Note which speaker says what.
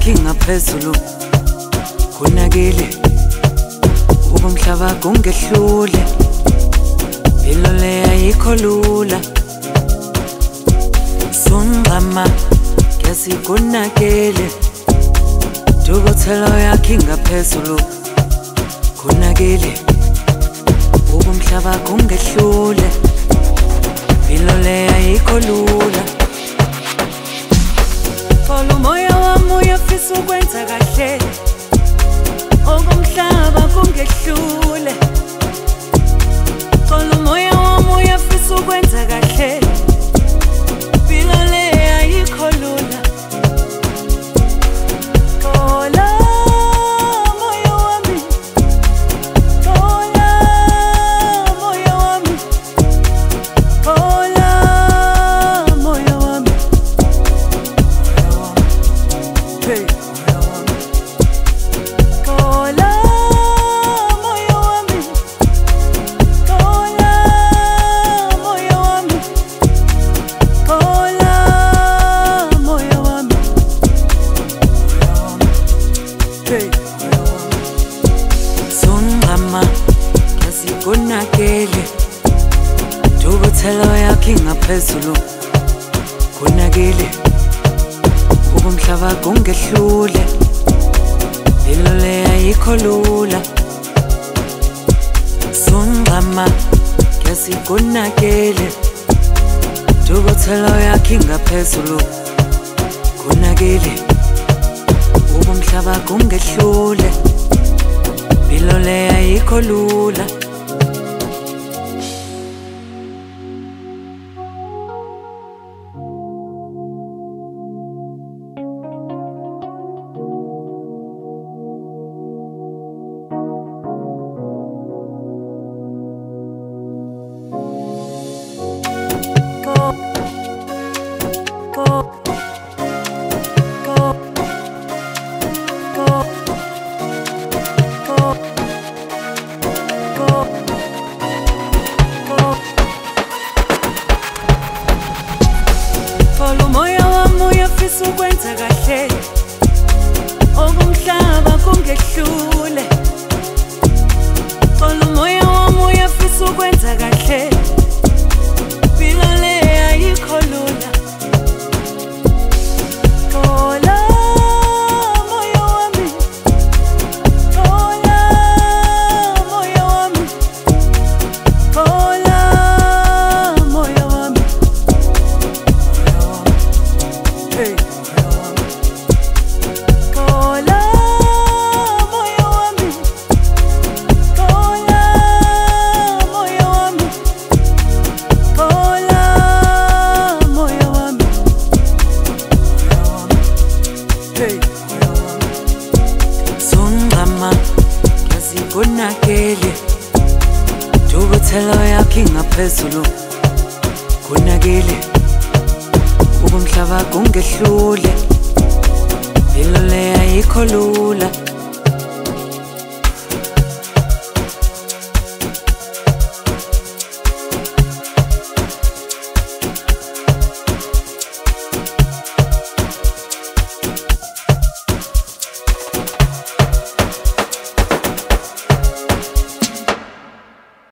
Speaker 1: yakhe ngaphezulu kunakile ubumhlaba kungehlule impilo le ayikho lula sungama kesi kunakile Dukuthelo yakhe ngaphezulu kunakile ubumhlaba kungehlule impilo le ayikho lula Xola umoya wami uyafisa ukwenza kahle okumhlaba kungehlule Xola umoya wami uyafisa ukwenza kahle impilo le ayikho lula Xola moya wami Xola moya wami Xola moya wami Hey Xola moya wami Xola moya wami Xola moya wami Hey Sungama yasikunakele Dukuthelo yakhe ngaphezulu kunakile ubumhlaba kungehlule impilo le ayikho lula Sungama yasikunakele Dukuthelo yakhe ngaphezulu kunakile ubumhlaba kungehlule impilo le ayikho lula Xola umoya wami uyafisa ukwenza kahle okumhlaba kungehlule Xola umoya wami uyafisa ukwenza kahle impilo le ayikho lula Xola moya wami Xola moya wami Xola moya wami Hey Xola moya wami Xola moya wami Xola moya wami Hey Sungama yasikunakele Dukuthelo yakhe ngaphezulu kunakile ubumhlaba kungehlule impilo le ayikho lula